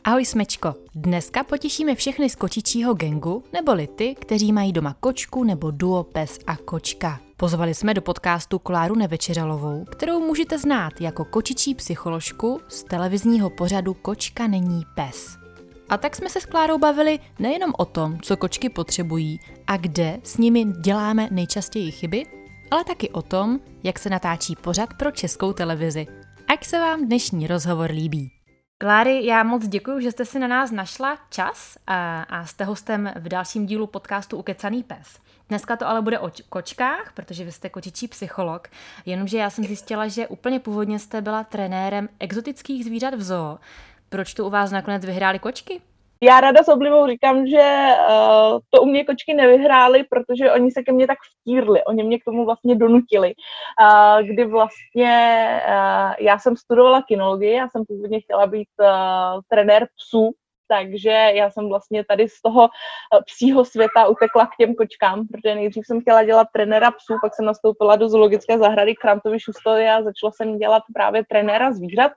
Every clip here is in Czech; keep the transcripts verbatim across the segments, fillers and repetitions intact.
Ahoj smečko, dneska potěšíme všechny z kočičího gangu, neboli ty, kteří mají doma kočku nebo duo pes a kočka. Pozvali jsme do podcastu Kláru Nevečeralovou, kterou můžete znát jako kočičí psycholožku z televizního pořadu Kočka není pes. A tak jsme se s Klárou bavili nejenom o tom, co kočky potřebují a kde s nimi děláme nejčastěji chyby, ale taky o tom, jak se natáčí pořad pro Českou televizi. Ať se vám dnešní rozhovor líbí. Kláry, já moc děkuji, že jste si na nás našla čas a, a jste hostem v dalším dílu podcastu Ukecaný pes. Dneska to ale bude o kočkách, protože vy jste kočičí psycholog, jenomže já jsem zjistila, že úplně původně jste byla trenérem exotických zvířat v zoo. Proč tu u vás nakonec vyhrály kočky? Já ráda s oblibou říkám, že uh, to u mě kočky nevyhrály, protože oni se ke mně tak vtírli, oni mě k tomu vlastně donutili. Uh, kdy vlastně uh, já jsem studovala kinologii, já jsem původně chtěla být uh, trenér psů, takže já jsem vlastně tady z toho psího světa utekla k těm kočkám, protože nejdřív jsem chtěla dělat trenéra psů, pak jsem nastoupila do zoologické zahrady Krantovy Šustovy a začala jsem dělat právě trenéra zvířat.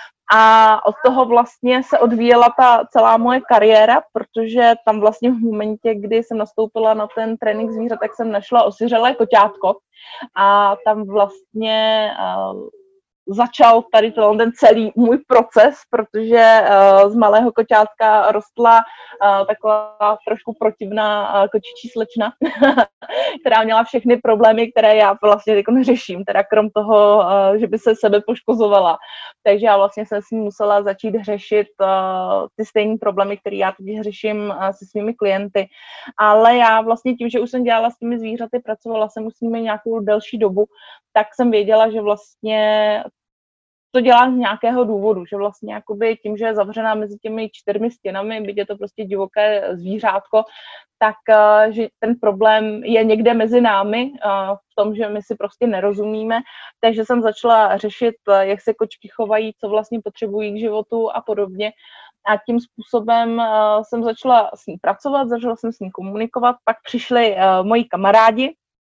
A od toho vlastně se odvíjela ta celá moje kariéra, protože tam vlastně v momentě, kdy jsem nastoupila na ten trénink zvířat, tak jsem našla osiřelé koťátko a tam vlastně uh, začal tady ten celý můj proces, protože uh, z malého koťátka rostla uh, taková trošku protivná uh, kočičí slečna, která měla všechny problémy, které já vlastně jako neřeším, teda krom toho, uh, že by se sebe poškozovala. Takže já vlastně jsem s ní musela začít řešit uh, ty stejné problémy, které já teď řeším uh, se svými klienty. Ale já vlastně tím, že už jsem dělala s těmi zvířaty, pracovala jsem s nimi nějakou delší dobu, tak jsem věděla, že vlastně to dělá z nějakého důvodu, že vlastně jakoby tím, že je zavřená mezi těmi čtyřmi stěnami, byť je to prostě divoké zvířátko, tak že ten problém je někde mezi námi v tom, že my si prostě nerozumíme. Takže jsem začala řešit, jak se kočky chovají, co vlastně potřebují k životu a podobně. A tím způsobem jsem začala s ní pracovat, začala jsem s ní komunikovat, pak přišli moji kamarádi,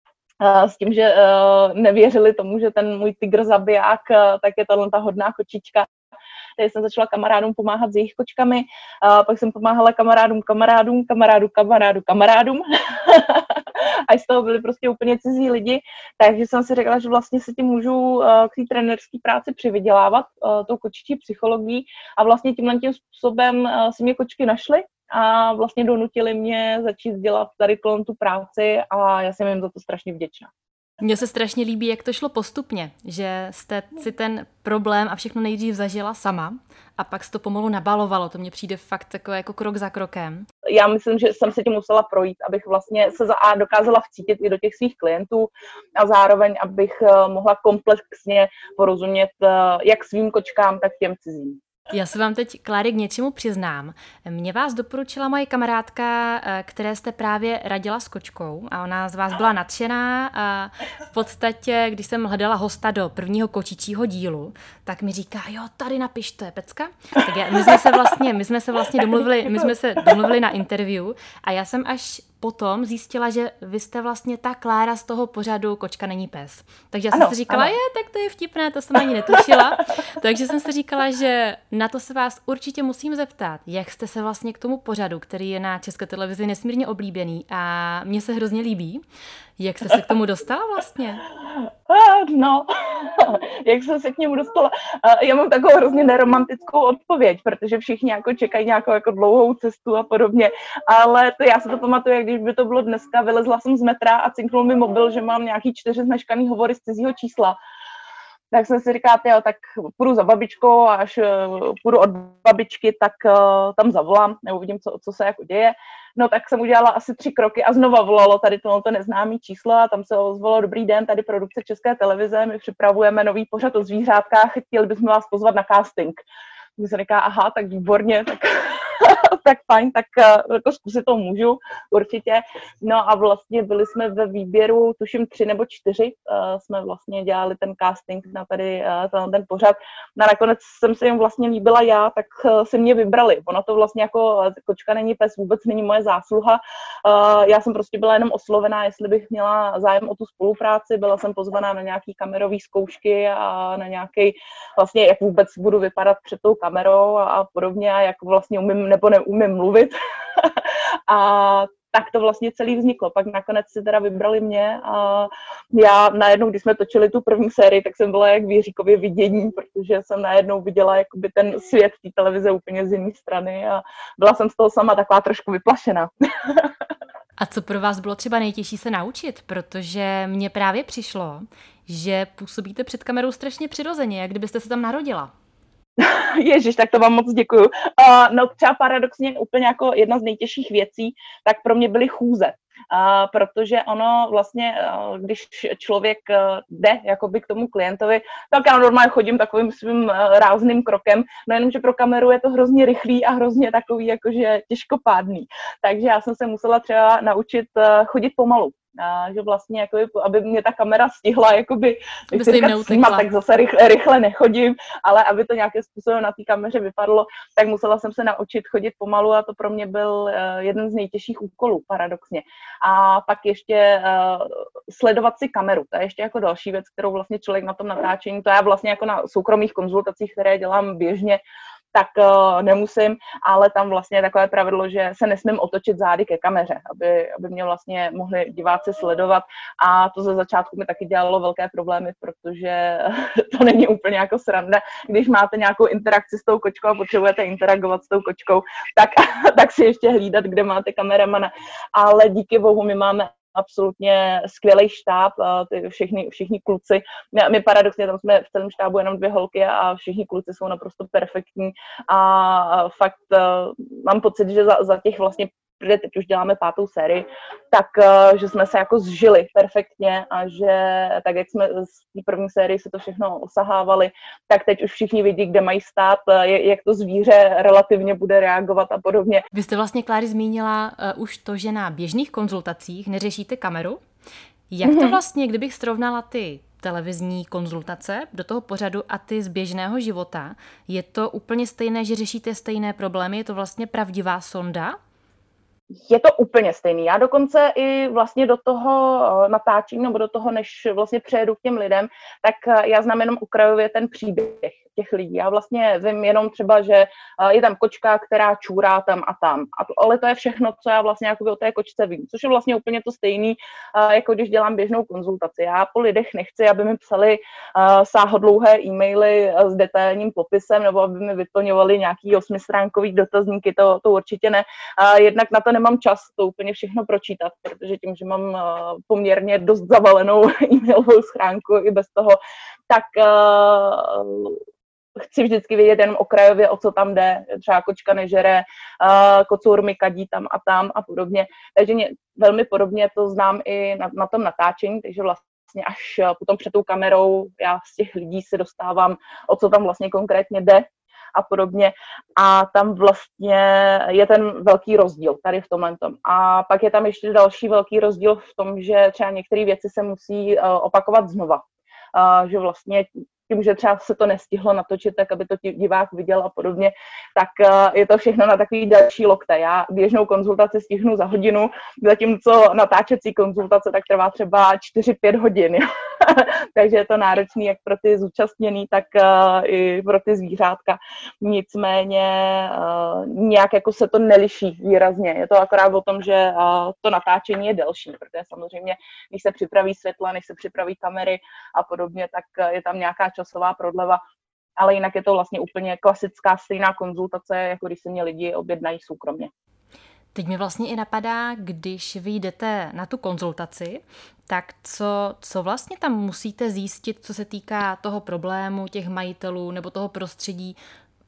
s tím, že uh, nevěřili tomu, že ten můj tygr zabiják, uh, tak je tato ta hodná kočička. Takže jsem začala kamarádům pomáhat s jejich kočkami, uh, pak jsem pomáhala kamarádům, kamarádům, kamarádu, kamarádu, kamarádům. A z toho byli prostě úplně cizí lidi, takže jsem si řekla, že vlastně se tím můžu uh, k té trenérské práci přivydělávat, uh, tou kočičí psychologií a vlastně tímhle tím způsobem uh, si mě kočky našly a vlastně donutili mě začít dělat tady kolem tu práci a já jsem jim za to strašně vděčná. Mně se strašně líbí, jak to šlo postupně, že jste si ten problém a všechno nejdřív zažila sama a pak se to pomalu nabalovalo. To mně přijde fakt takové jako krok za krokem. Já myslím, že jsem se tím musela projít, abych vlastně se za A dokázala vcítit i do těch svých klientů a zároveň, abych mohla komplexně porozumět jak svým kočkám, tak těm cizím. Já se vám teď, Kláry, k něčemu přiznám. Mě vás doporučila moje kamarádka, které jste právě radila s kočkou a ona z vás byla nadšená a v podstatě, když jsem hledala hosta do prvního kočičího dílu, tak mi říká, jo, tady napiš, to je pecka. Tak já, my jsme se vlastně, my jsme se vlastně domluvili, my jsme se domluvili na interview a já jsem až potom zjistila, že vy jste vlastně ta Klára z toho pořadu Kočka není pes. Takže já jsem ano, si říkala, ano. je, tak to je vtipné, to jsem ani netušila. Takže jsem si říkala, že na to se vás určitě musím zeptat, jak jste se vlastně k tomu pořadu, který je na České televizi nesmírně oblíbený a mně se hrozně líbí, jak jste se k tomu dostala vlastně? No, jak jsem se k němu dostala? Já mám takovou hrozně neromantickou odpověď, protože všichni jako čekají nějakou jako dlouhou cestu a podobně, ale to já se to pamatuju, jak když by to bylo dneska, vylezla jsem z metra a cinknul mi mobil, že mám nějaký čtyři zmeškaný hovory z cizího čísla. Tak jsem si říkala, jo, tak půjdu za babičkou a až půjdu od babičky, tak uh, tam zavolám, nebo uvidím, co, co se jako děje. No tak jsem udělala asi tři kroky a znova volalo tady tohle neznámé číslo a tam se ozvalo, dobrý den, tady produkce České televize, my připravujeme nový pořad o zvířátkách, chtěli bychom vás pozvat na casting. Když se říká, aha, tak výborně, tak tak fajn, tak jako zkusit to můžu, určitě. No a vlastně byli jsme ve výběru, tuším tři nebo čtyři, uh, jsme vlastně dělali ten casting na tady uh, ten pořad. No a nakonec jsem se jim vlastně líbila já, tak uh, si mě vybrali. Ono to vlastně jako Kočka není pes, vůbec není moje zásluha. Uh, já jsem prostě byla jenom oslovená, jestli bych měla zájem o tu spolupráci, byla jsem pozvaná na nějaký kamerové zkoušky a na nějaký vlastně, jak vůbec budu vypadat před tou kamerou a, a podobně, a jak vlastně umím nebo neumím mluvit. A tak to vlastně celý vzniklo. Pak nakonec si teda vybrali mě a já najednou, když jsme točili tu první sérii, tak jsem byla jak v Jiříkově vidění, protože jsem najednou viděla jakoby ten svět té televize úplně z jiné strany a byla jsem z toho sama taková trošku vyplašená. A co pro vás bylo třeba nejtěžší se naučit? Protože mně právě přišlo, že působíte před kamerou strašně přirozeně, jak kdybyste se tam narodila. Ježiš, tak to vám moc děkuju. Uh, no třeba paradoxně úplně jako jedna z nejtěžších věcí, tak pro mě byly chůze. Uh, protože ono vlastně, uh, když člověk uh, jde jakoby k tomu klientovi, tak já normálně chodím takovým svým uh, rázným krokem, no jenomže pro kameru je to hrozně rychlý a hrozně takový jakože těžkopádný. Takže já jsem se musela třeba naučit uh, chodit pomalu. A že vlastně, jakoby, aby mě ta kamera stihla, jakoby, snímat, tak zase rychle, rychle nechodím, ale aby to nějakým způsobem na té kameře vypadlo, tak musela jsem se naučit chodit pomalu a to pro mě byl uh, jeden z nejtěžších úkolů, paradoxně. A pak ještě uh, sledovat si kameru, to je ještě jako další věc, kterou vlastně člověk na tom natáčení, to já vlastně jako na soukromých konzultacích, které dělám běžně, tak uh, nemusím, ale tam vlastně je takové pravidlo, že se nesmím otočit zády ke kameře, aby, aby mě vlastně mohli diváci sledovat a to ze začátku mi taky dělalo velké problémy, protože to není úplně jako sranda, když máte nějakou interakci s tou kočkou a potřebujete interagovat s tou kočkou, tak, tak si ještě hlídat, kde máte kameramana, ale díky bohu my máme absolutně skvělý štáb, ty všichni, všichni kluci. My, my paradoxně tam jsme v celém štábu jenom dvě holky a všichni kluci jsou naprosto perfektní a fakt mám pocit, že za, za těch vlastně, protože teď už děláme pátou sérii, tak že jsme se jako zžili perfektně a že tak, jak jsme z té první sérii se to všechno osahávali, tak teď už všichni vidí, kde mají stát, jak to zvíře relativně bude reagovat a podobně. Vy jste vlastně, Kláry, zmínila uh, už to, že na běžných konzultacích neřešíte kameru. Jak to vlastně, kdybych srovnala ty televizní konzultace do toho pořadu a ty z běžného života, je to úplně stejné, že řešíte stejné problémy? Je to vlastně pravdivá sonda? Je to úplně stejný. Já dokonce i vlastně do toho natáčení, nebo do toho, než vlastně přejedu k těm lidem, tak já znám jenom okrajově ten příběh těch lidí. Já vlastně vím jenom třeba, že je tam kočka, která čůrá tam a tam. A to, ale to je všechno, co já vlastně jakoby o té kočce vím. Což je vlastně úplně to stejný, jako když dělám běžnou konzultaci. Já po lidech nechci, aby mi psali sáhodlouhé e-maily s detailním popisem, nebo aby mi vyplňovali nějaký osmistránkový dotazníky, to, to určitě ne. Jednak na to nemám čas to úplně všechno pročítat, protože tím, že mám poměrně dost zavalenou e-mailovou schránku i bez toho, tak uh, chci vždycky vědět jenom okrajově, o co tam jde. Třeba kočka nežere, uh, kocour mi kadí tam a tam a podobně. Takže mě velmi podobně to znám i na, na tom natáčení, takže vlastně až potom před tou kamerou já z těch lidí se dostávám, o co tam vlastně konkrétně jde a podobně. A tam vlastně je ten velký rozdíl tady v tomhle tom. A pak je tam ještě další velký rozdíl v tom, že třeba některé věci se musí uh, opakovat znova. Uh, že vlastně tím, že třeba se to nestihlo natočit, tak aby to divák viděl a podobně, tak uh, je to všechno na takový další lokte. Já běžnou konzultaci stihnu za hodinu, zatímco natáčecí konzultace tak trvá třeba čtyři pět hodin. Takže je to náročný jak pro ty zúčastněný, tak uh, i pro ty zvířátka. Nicméně uh, nějak jako se to neliší výrazně. Je to akorát o tom, že uh, to natáčení je delší, protože samozřejmě, když se připraví světla, než se připraví kamery a podobně, tak uh, je tam nějaká časová prodleva. Ale jinak je to vlastně úplně klasická stejná konzultace, jako když se mě lidi objednají soukromně. Teď mi vlastně i napadá, když vy jdete na tu konzultaci, tak co, co vlastně tam musíte zjistit, co se týká toho problému těch majitelů nebo toho prostředí,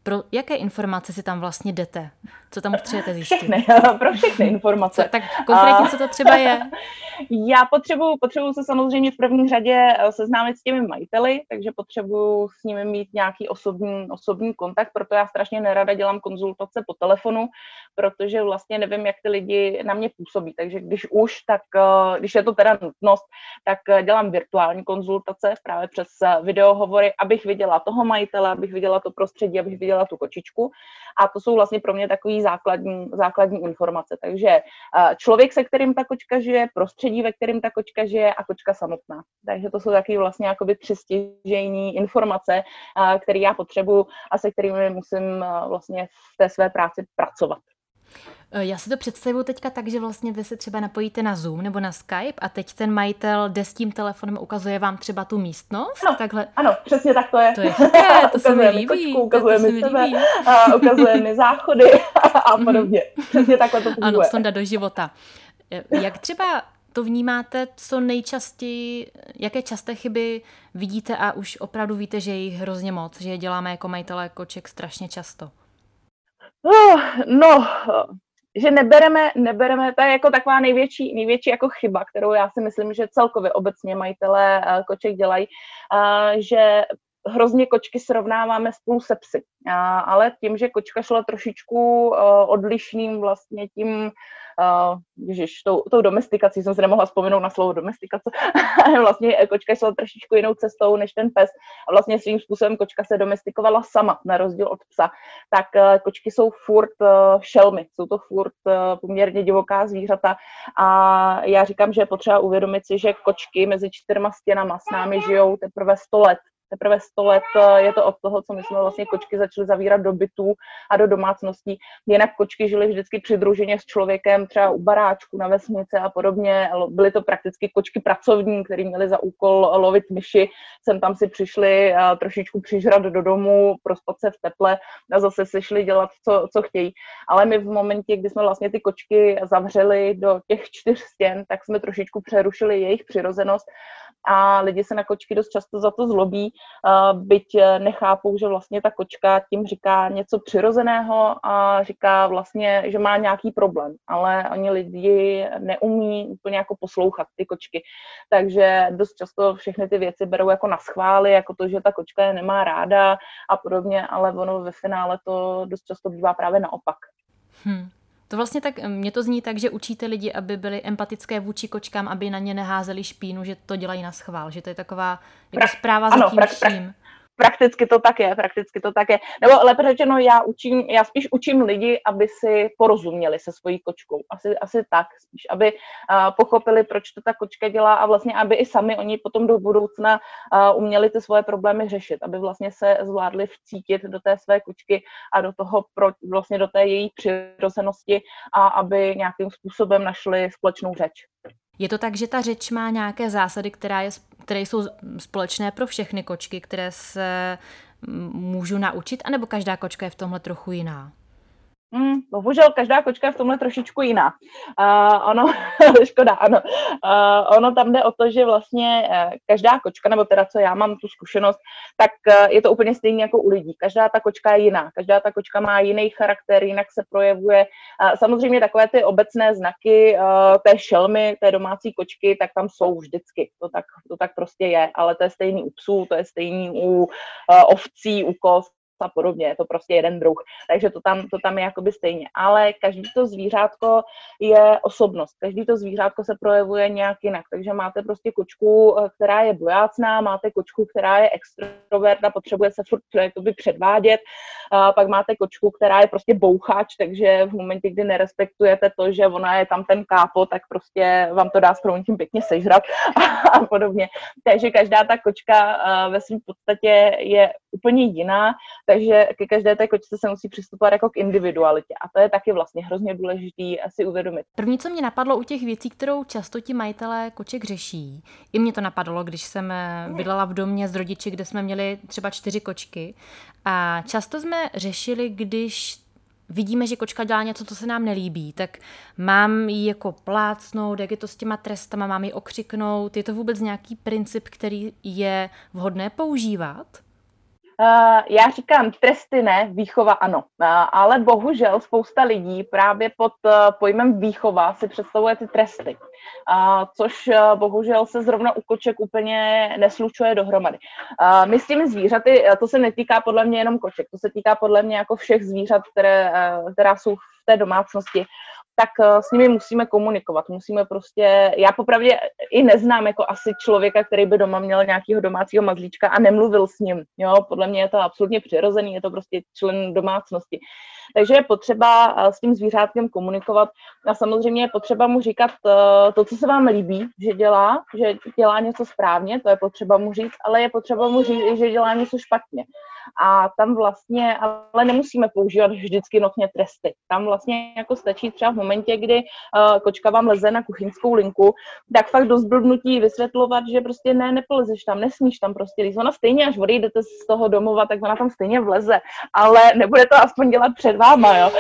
Pro jaké informace si tam vlastně jdete? Co tam potřebujete zjistit? Všechny, pro všechny informace. Co, tak konkrétně, co to třeba je? Já potřebuju, potřebuju se samozřejmě v první řadě seznámit s těmi majiteli, takže potřebuju s nimi mít nějaký osobní, osobní kontakt, proto já strašně nerada dělám konzultace po telefonu, protože vlastně nevím, jak ty lidi na mě působí, takže když už, tak když je to teda nutnost, tak dělám virtuální konzultace právě přes videohovory, abych viděla toho majitele, abych viděla to prostředí, abych viděla tu kočičku, a to jsou vlastně pro mě takový základní, základní informace, takže člověk, se kterým ta kočka žije, prostředí, ve kterém ta kočka žije, a kočka samotná. Takže to jsou taky vlastně jakoby tři stěžejní informace, které já potřebuju a se kterými musím vlastně v té své práci pracovat. Já si to představuju teďka tak, že vlastně vy se třeba napojíte na Zoom nebo na Skype a teď ten majitel jde s tím telefonem, ukazuje vám třeba tu místnost? Ano, takhle. Ano, přesně tak to je. To je chytré, to se mi líbí. Kočku, ukazuje mi sebe, a ukazuje mi záchody a podobně. Přesně takhle to funguje. Ano, sonda do života. Jak třeba to vnímáte, co nejčastěji, jaké časté chyby vidíte a už opravdu víte, že je jich hrozně moc, že je děláme jako majitelé koček strašně často? No, no že nebereme, nebereme, to je jako taková největší, největší jako chyba, kterou já si myslím, že celkově obecně majitelé koček dělají, že hrozně kočky srovnáváme spolu se psy, ale tím, že kočka šla trošičku odlišným vlastně tím, Uh, ježiš, tou, tou domestikací, jsem se nemohla vzpomenout na slovo domestikace, vlastně kočka šla trošičku jinou cestou než ten pes a vlastně svým způsobem kočka se domestikovala sama, na rozdíl od psa, tak uh, kočky jsou furt uh, šelmy, jsou to furt uh, poměrně divoká zvířata a já říkám, že je potřeba uvědomit si, že kočky mezi čtyřma stěnama s námi žijou teprve sto let. Teprve sto let je to od toho, co my jsme vlastně kočky začali zavírat do bytů a do domácností. Jinak kočky žily vždycky přidruženě s člověkem, třeba u baráčku, na vesnici a podobně. Byly to prakticky kočky pracovní, které měly za úkol lovit myši. Sem tam si přišli trošičku přižrat do domu, prospat se v teple a zase si šli dělat, co, co chtějí. Ale my v momentě, kdy jsme vlastně ty kočky zavřeli do těch čtyř stěn, tak jsme trošičku přerušili jejich přirozenost a lidi se na kočky dost často za to zlobí, byť nechápou, že vlastně ta kočka tím říká něco přirozeného a říká vlastně, že má nějaký problém, ale oni lidi neumí úplně jako poslouchat ty kočky, takže dost často všechny ty věci berou jako na schvály, jako to, že ta kočka je nemá ráda a podobně, ale ono ve finále to dost často bývá právě naopak. Hmm. To vlastně tak, mě to zní tak, že učíte lidi, aby byli empatické vůči kočkám, aby na ně neházeli špínu, že to dělají na schvál, že to je taková jako zpráva za tím vším. Prakticky to tak je, prakticky to tak je. Nebo lépe řečeno, já učím, já spíš učím lidi, aby si porozuměli se svojí kočkou. Asi, asi tak, spíš, aby uh, pochopili, proč to ta kočka dělá a vlastně, aby i sami oni potom do budoucna uh, uměli ty svoje problémy řešit, aby vlastně se zvládli vcítit do té své kočky a do toho, proč, vlastně do té její přirozenosti a aby nějakým způsobem našli společnou řeč. Je to tak, že ta řeč má nějaké zásady, která je, které jsou společné pro všechny kočky, které se můžu naučit, anebo každá kočka je v tomhle trochu jiná? Hmm, bohužel každá kočka je v tomhle trošičku jiná. Uh, ono, škoda, ano. Uh, ono tam jde o to, že vlastně uh, každá kočka, nebo teda co já mám tu zkušenost, tak uh, je to úplně stejné jako u lidí. Každá ta kočka je jiná. Každá ta kočka má jiný charakter, jinak se projevuje. Uh, samozřejmě takové ty obecné znaky uh, té šelmy, té domácí kočky, tak tam jsou vždycky. To tak, to tak prostě je, ale to je stejný u psů, to je stejný u uh, ovcí, u koz a podobně, je to prostě jeden druh, takže to tam, to tam je jakoby stejně, ale každý to zvířátko je osobnost, každý to zvířátko se projevuje nějak jinak, takže máte prostě kočku, která je bojácná, máte kočku, která je extrovert a potřebuje se furt jakoby předvádět, a pak máte kočku, která je prostě bouchač, takže v momentě, kdy nerespektujete to, že ona je tam ten kápo, tak prostě vám to dá s prominutím pěkně sežrat a podobně, takže každá ta kočka ve svým podstatě je úplně jiná, takže ke každé té kočce se musí přistupovat jako k individualitě a to je taky vlastně hrozně důležitý si uvědomit. První, co mě napadlo u těch věcí, kterou často ti majitelé koček řeší, i mě to napadlo, když jsem bydlela v domě s rodiči, kde jsme měli třeba čtyři kočky a často jsme řešili, když vidíme, že kočka dělá něco, co se nám nelíbí, tak mám ji jako plácnout, jak je to s těma trestama, mám ji okřiknout, je to vůbec nějaký princip, který je vhodné používat? Uh, já říkám tresty ne, výchova ano, uh, ale bohužel spousta lidí právě pod uh, pojmem výchova si představuje ty tresty, uh, což uh, bohužel se zrovna u koček úplně neslučuje dohromady. Uh, my s těmi zvířaty, uh, to se netýká podle mě jenom koček, to se týká podle mě jako všech zvířat, které, uh, která jsou v té domácnosti, tak s nimi musíme komunikovat, musíme prostě, já popravdě i neznám jako asi člověka, který by doma měl nějakého domácího mazlíčka a nemluvil s ním, jo, podle mě je to absolutně přirozený, je to prostě člen domácnosti. Takže je potřeba s tím zvířátkem komunikovat a samozřejmě je potřeba mu říkat to, co se vám líbí, že dělá, že dělá něco správně, to je potřeba mu říct, ale je potřeba mu říct, že dělá něco špatně. A tam vlastně, ale nemusíme používat vždycky notně tresty. Tam vlastně jako stačí třeba v momentě, kdy uh, kočka vám leze na kuchyňskou linku, tak fakt do zblbnutí vysvětlovat, že prostě ne, nepolezeš tam, nesmíš tam prostě líst. Ona stejně, až odejdete z toho domova, tak ona tam stejně vleze, ale nebude to aspoň dělat před váma, jo.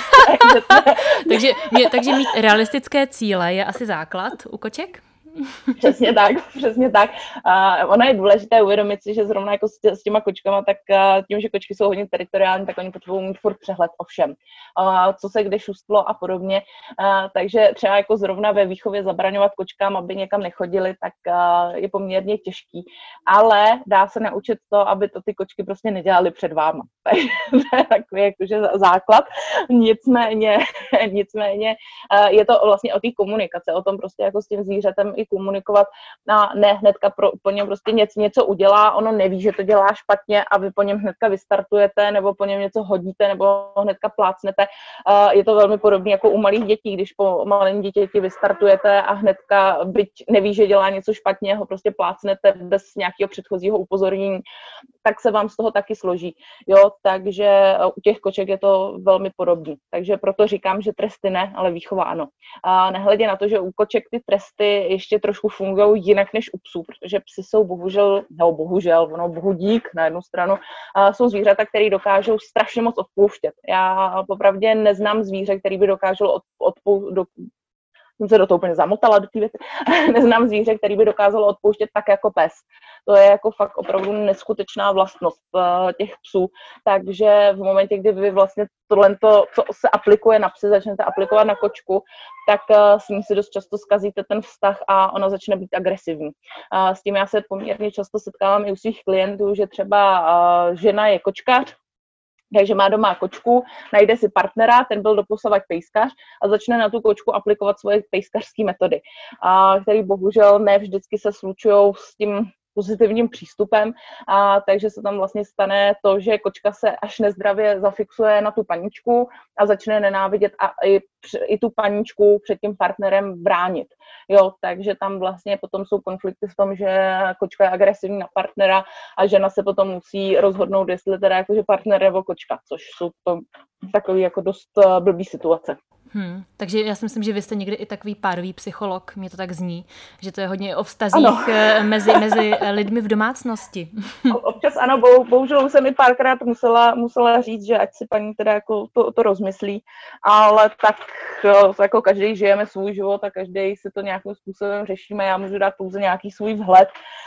takže, mě, takže mít realistické cíle je asi základ u koček? Přesně tak, přesně tak. Uh, ono je důležité uvědomit si, že zrovna jako s, tě, s těma kočkama, tak uh, tím, že kočky jsou hodně teritoriální, tak oni potřebují mít furt přehled o všem. Uh, co se kde šustlo a podobně. Uh, takže třeba jako zrovna ve výchově zabraňovat kočkám, aby někam nechodili, tak uh, je poměrně těžký. Ale dá se naučit to, aby to ty kočky prostě nedělali před váma. Takže to je takový jakože základ. Nicméně, nicméně uh, je to vlastně o té komunikaci, o tom prostě jako s tím zvířetem i komunikovat a ne hnedka pro, po něm prostě něco, něco udělá, ono neví, že to dělá špatně a vy po něm hnedka vystartujete nebo po něm něco hodíte nebo hnedka plácnete. Uh, je to velmi podobné jako u malých dětí, když po malém dítěti vystartujete a hnedka, byť neví, že dělá něco špatně, ho prostě plácnete bez nějakého předchozího upozornění, tak se vám z toho taky složí. Jo, takže u těch koček je to velmi podobné. Takže proto říkám, že tresty ne, ale výchova ano. A nehledě na to, že u koček ty tresty ještě trošku fungují jinak než u psů, protože psy jsou bohužel, nebo bohužel, ono bohu dík na jednu stranu, a jsou zvířata, které dokážou strašně moc odpouštět. Já popravdě neznám zvíře, který by dokázalo od, odpouštět, do, jsem se do toho úplně zamotala do té věci, neznám zvíře, který by dokázalo odpouštět tak jako pes. To je jako fakt opravdu neskutečná vlastnost uh, těch psů, takže v momentě, kdy vy vlastně tohle, co se aplikuje na psy, začnete aplikovat na kočku, tak uh, s ní si dost často zkazíte ten vztah a ona začne být agresivní. Uh, s tím já se poměrně často setkávám i u svých klientů, že třeba uh, žena je kočkař, takže má doma kočku, najde si partnera, ten byl doposavad pejskař a začne na tu kočku aplikovat svoje pejskařské metody, a které bohužel ne vždycky se slučují s tím pozitivním přístupem, a takže se tam vlastně stane to, že kočka se až nezdravě zafixuje na tu paničku a začne nenávidět a i, i tu paničku před tím partnerem bránit. Jo, takže tam vlastně potom jsou konflikty v tom, že kočka je agresivní na partnera a žena se potom musí rozhodnout, jestli teda jakože partner nebo kočka, což jsou to takový jako dost blbý situace. Hmm, takže já si myslím, že vy jste někdy i takový párový psycholog, mě to tak zní, že to je hodně o vztazích mezi, mezi lidmi v domácnosti. Občas ano, bohu, bohužel jsem mi párkrát musela, musela říct, že ať si paní teda jako to, to rozmyslí, ale tak jako každý žijeme svůj život a každý si to nějakým způsobem řešíme, já můžu dát pouze nějaký svůj vhled,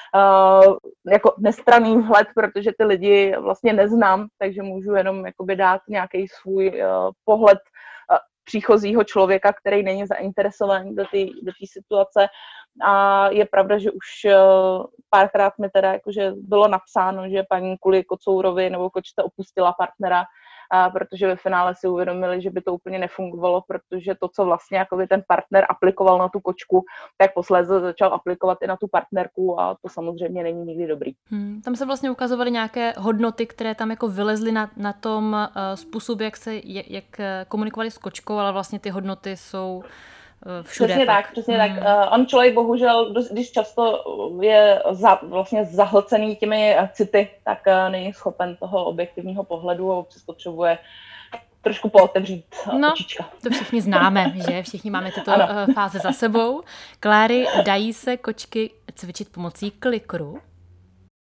uh, jako nestranný vhled, protože ty lidi vlastně neznám, takže můžu jenom jakoby dát nějaký svůj uh, pohled příchozího člověka, který není zainteresovaný do té do té situace. A je pravda, že už párkrát mi teda jakože bylo napsáno, že paní kvůli kocourovi nebo kočce opustila partnera, a protože ve finále si uvědomili, že by to úplně nefungovalo, protože to, co vlastně jakoby ten partner aplikoval na tu kočku, tak posléze začal aplikovat i na tu partnerku a to samozřejmě není nikdy dobrý. Hmm, tam se vlastně ukazovaly nějaké hodnoty, které tam jako vylezly na, na tom uh, způsob, jak se jak, jak komunikovali s kočkou, ale vlastně ty hodnoty jsou všude. Přesně tak, přesně hmm. tak. Uh, on člověk bohužel, když často je za, vlastně zahlcený těmi city, tak uh, není schopen toho objektivního pohledu a občas potřebuje trošku pootevřít no, očička. To všichni známe, že? Všichni máme tyto ano. fáze za sebou. Kláry, dají se kočky cvičit pomocí klikru?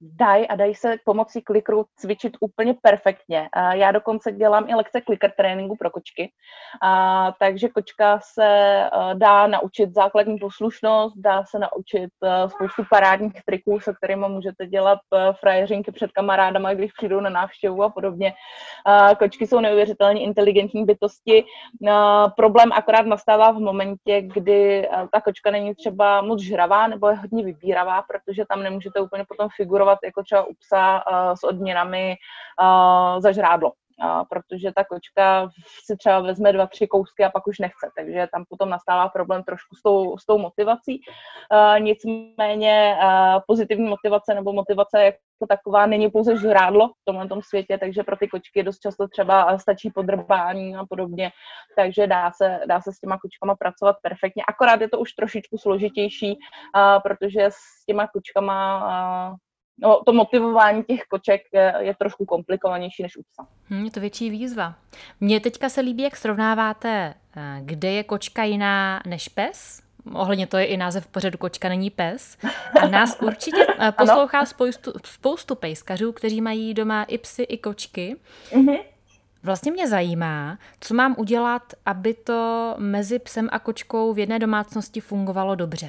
dají a dají se pomocí klikru cvičit úplně perfektně. Já dokonce dělám i lekce clicker tréninku pro kočky, a, takže kočka se dá naučit základní poslušnost, dá se naučit spoustu parádních triků, se kterými můžete dělat frajeřinky před kamarádama, když přijdou na návštěvu a podobně. A, kočky jsou neuvěřitelně inteligentní bytosti. A, problém akorát nastává v momentě, kdy ta kočka není třeba moc žravá nebo je hodně vybíravá, protože tam nemůžete úplně potom figurovat jako třeba u psa uh, s odměnami uh, za žrádlo. Uh, protože ta kočka si třeba vezme dva, tři kousky a pak už nechce, takže tam potom nastává problém trošku s tou, s tou motivací. Uh, nicméně uh, pozitivní motivace nebo motivace jako taková není pouze žrádlo v tomhle tom světě, takže pro ty kočky dost často třeba stačí podrbání a podobně, takže dá se, dá se s těma kočkama pracovat perfektně. Akorát je to už trošičku složitější, uh, protože s těma kočkama uh, no, to motivování těch koček je, je trošku komplikovanější než u psa. Hmm, je to větší výzva. Mně teďka se líbí, jak srovnáváte, kde je kočka jiná než pes. Ohledně to je i název pořadu Kočka není pes. A nás určitě poslouchá spoustu, spoustu pejskařů, kteří mají doma i psy, i kočky. Mm-hmm. Vlastně mě zajímá, co mám udělat, aby to mezi psem a kočkou v jedné domácnosti fungovalo dobře.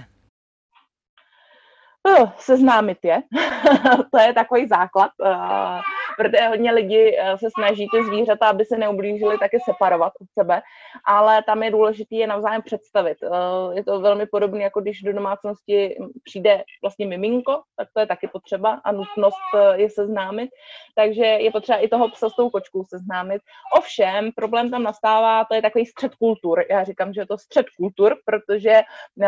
Uh, seznámit je. To je takový základ, uh, protože hodně lidí uh, se snaží ty zvířata, aby se neublížili, taky separovat od sebe, ale tam je důležité je navzájem představit. Uh, je to velmi podobné, jako když do domácnosti přijde vlastně miminko, tak to je taky potřeba a nutnost uh, je seznámit, takže je potřeba i toho psa s tou kočkou seznámit. Ovšem, problém tam nastává, to je takový střet kultur. Já říkám, že je to střet kultur, protože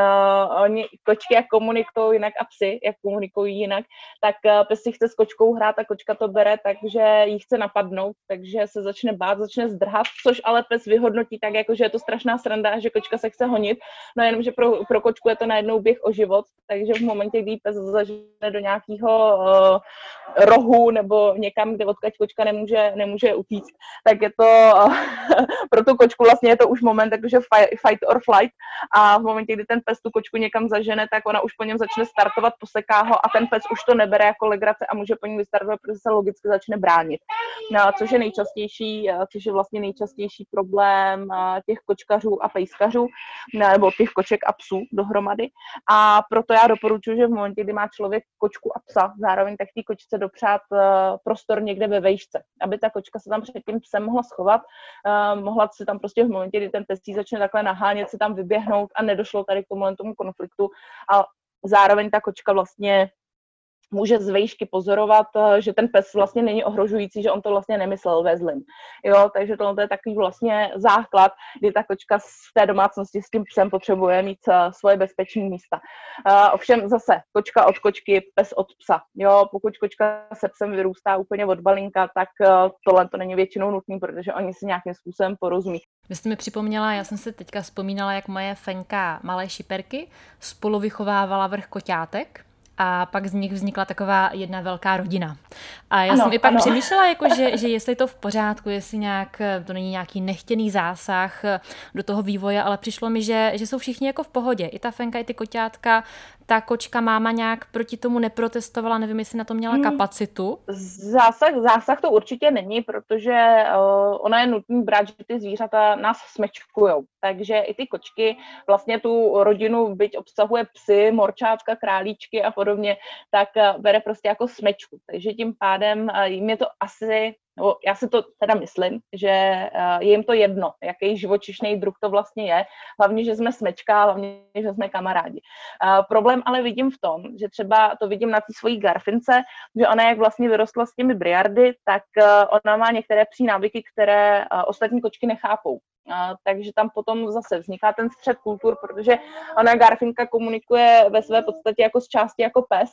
uh, oni kočky jak komunikují jinak a psy jak komunikují jinak, tak pes si chce s kočkou hrát a kočka to bere, takže jí chce napadnout, takže se začne bát, začne zdrhat, což ale pes vyhodnotí tak, jako že je to strašná sranda, že kočka se chce honit, no jenom, že pro, pro kočku je to najednou běh o život, takže v momentě, kdy pes zažene do nějakého uh, rohu nebo někam, kde odkud kočka nemůže, nemůže utíct, tak je to uh, pro tu kočku vlastně je to už moment, takže fight or flight a v momentě, kdy ten pes tu kočku někam zažene, tak ona už po něm začne startovat, poseká ho a ten pes už to nebere jako legrace a může po ní vystartovat, protože se logicky začne bránit. No, což je nejčastější, což je vlastně nejčastější problém těch kočkařů a pejskařů, nebo těch koček a psů dohromady. A proto já doporučuji, že v momentě, kdy má člověk kočku a psa, zároveň tak té kočce dopřát prostor někde ve vejšce, aby ta kočka se tam před tím psem mohla schovat, mohla si tam prostě v momentě, kdy ten pes začne takhle nahánět, si tam vyběhnout a nedošlo tady k tomu, tomu konfliktu. A zároveň ta kočka vlastně může z vejšky pozorovat, že ten pes vlastně není ohrožující, že on to vlastně nemyslel ve zlým. Jo, takže tohle je takový vlastně základ, kdy ta kočka v té domácnosti s tím psem potřebuje mít svoje bezpečné místa. Uh, ovšem zase kočka od kočky, pes od psa. Jo, pokud kočka se psem vyrůstá úplně od balinka, tak uh, tohle to není většinou nutný, protože oni si nějakým způsobem porozumí. Vy jste mi připomněla, já jsem si teďka vzpomínala, jak moje Fenka malé šiperky spolu vychovávala vrch koťátek. A pak z nich vznikla taková jedna velká rodina. A já ano, jsem i pak ano. přemýšlela, jako, že, že jestli to v pořádku, jestli nějak, to není nějaký nechtěný zásah do toho vývoje, ale přišlo mi, že, že jsou všichni jako v pohodě. I ta Fenka, i ty koťátka, ta kočka máma nějak proti tomu neprotestovala, nevím, jestli na to měla kapacitu. Zásah, zásah to určitě není, protože uh, ona je nutný brát, že ty zvířata nás smečkujou. Takže i ty kočky, vlastně tu rodinu, byť obsahuje psy, morčátka, králíčky a podobně, tak uh, bere prostě jako smečku. Takže tím pádem uh, jim je to asi, no, já si to teda myslím, že uh, je jim to jedno, jaký živočišný druh to vlastně je. Hlavně, že jsme smečka, hlavně, že jsme kamarádi. Uh, problém ale vidím v tom, že třeba to vidím na té svojí Garfince, že ona jak vlastně vyrostla s těmi briardy, tak uh, ona má některé psí návyky, které uh, ostatní kočky nechápou. Uh, takže tam potom zase vzniká ten střet kultur, protože ona Garfinka komunikuje ve své podstatě jako z části jako pes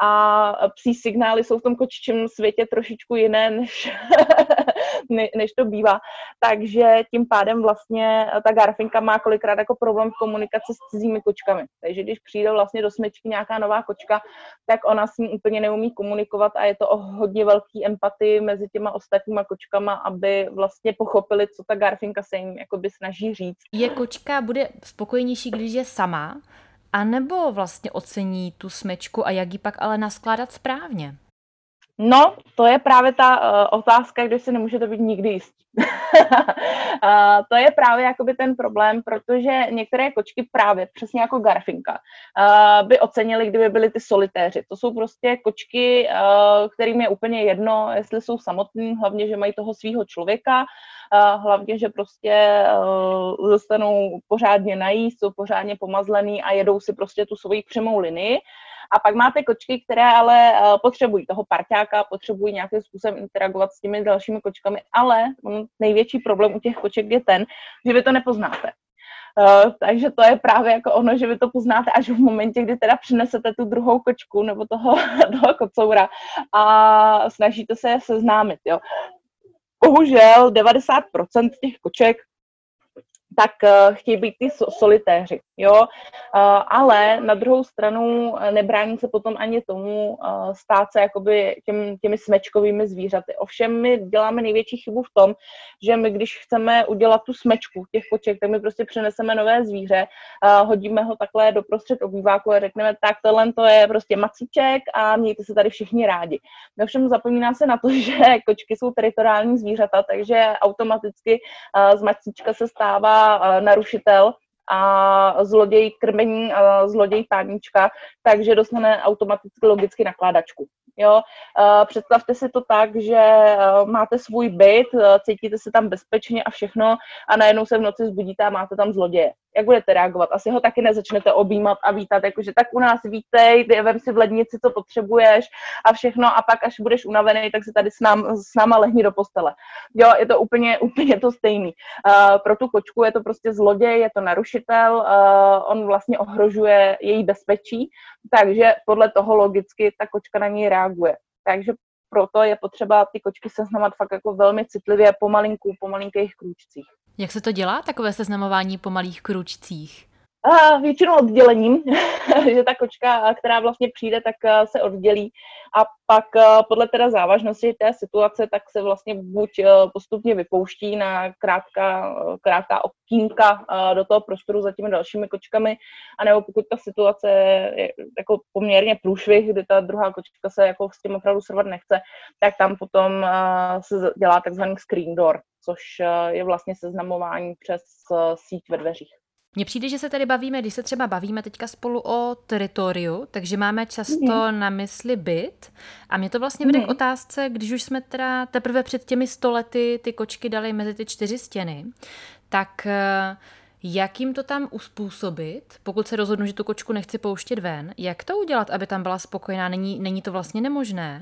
a psí signály jsou v tom kočičím světě trošičku jiné, než, ne, než to bývá. Takže tím pádem vlastně ta Garfinka má kolikrát jako problém v komunikaci s cizími kočkami. Takže když přijde vlastně do smečky nějaká nová kočka, tak ona s ní úplně neumí komunikovat a je to o hodně velký empatii mezi těma ostatníma kočkama, aby vlastně pochopili, co ta Garfinka se jim jakoby snaží říct. Je kočka bude spokojenější, když je sama, anebo vlastně ocení tu smečku a jak ji pak ale naskládat správně? No, to je právě ta uh, otázka, kde si nemůžete být nikdy jistí. uh, to je právě jakoby ten problém, protože některé kočky právě, přesně jako Garfinka, uh, by ocenili, kdyby byly ty solitéři. To jsou prostě kočky, uh, kterým je úplně jedno, jestli jsou samotní, hlavně, že mají toho svého člověka, uh, hlavně, že prostě uh, dostanou pořádně najíst, jsou pořádně pomazlený a jedou si prostě tu svoji přemou linii. A pak máte kočky, které ale uh, potřebují toho parťáka, potřebují nějakým způsobem interagovat s těmi dalšími kočkami, ale největší problém u těch koček je ten, že vy to nepoznáte. Uh, takže to je právě jako ono, že vy to poznáte až v momentě, kdy teda přinesete tu druhou kočku nebo toho, toho kocoura a snažíte se je seznámit. Jo. Bohužel devadesát procent těch koček tak uh, chtějí být ty solitéři, jo, uh, ale na druhou stranu nebrání se potom ani tomu uh, stát se jakoby těm, těmi smečkovými zvířaty. Ovšem my děláme největší chybu v tom, že my když chceme udělat tu smečku těch koček, tak my prostě přeneseme nové zvíře, uh, hodíme ho takhle doprostřed obýváku a řekneme, tak tohle to je prostě macíček a mějte se tady všichni rádi. Ovšem zapomíná se na to, že kočky jsou teritoriální zvířata, takže automaticky uh, z macíčka se stává narušitel a zloděj krmení a zloděj pánička, takže dostane automaticky logicky nakládačku. Jo? Představte si to tak, že máte svůj byt, cítíte se tam bezpečně a všechno a najednou se v noci zbudíte a máte tam zloděje. Jak budete reagovat? Asi ho taky nezačnete objímat a vítat, jakože tak u nás vítej, vem si v lednici, co potřebuješ a všechno a pak, až budeš unavený, tak si tady s, nám, s náma lehni do postele. Jo, je to úplně, úplně to stejný. Uh, pro tu kočku je to prostě zloděj, je to narušitel, uh, on vlastně ohrožuje její bezpečí, takže podle toho logicky ta kočka na něj reaguje. Takže proto je potřeba ty kočky seznamovat fakt jako velmi citlivě, pomalinku, po malinkých krůčcích. Jak se to dělá, takové seznamování po malých krůčcích? A většinou oddělením, že ta kočka, která vlastně přijde, tak se oddělí a pak podle teda závažnosti té situace, tak se vlastně buď postupně vypouští na krátká, krátká okýnka do toho prostoru za těmi dalšími kočkami, anebo pokud ta situace je jako poměrně průšvih, kdy ta druhá kočka se jako s tím opravdu srvat nechce, tak tam potom se dělá takzvaný screen door, což je vlastně seznamování přes síť ve dveřích. Mně přijde, že se tady bavíme, když se třeba bavíme teďka spolu o teritoriu, takže máme často mm. na mysli byt a mě to vlastně vede mm. k otázce, když už jsme teda teprve před těmi sto lety ty kočky dali mezi ty čtyři stěny, tak jak jim to tam uspůsobit, pokud se rozhodnu, že tu kočku nechci pouštět ven, jak to udělat, aby tam byla spokojená, není, není to vlastně nemožné?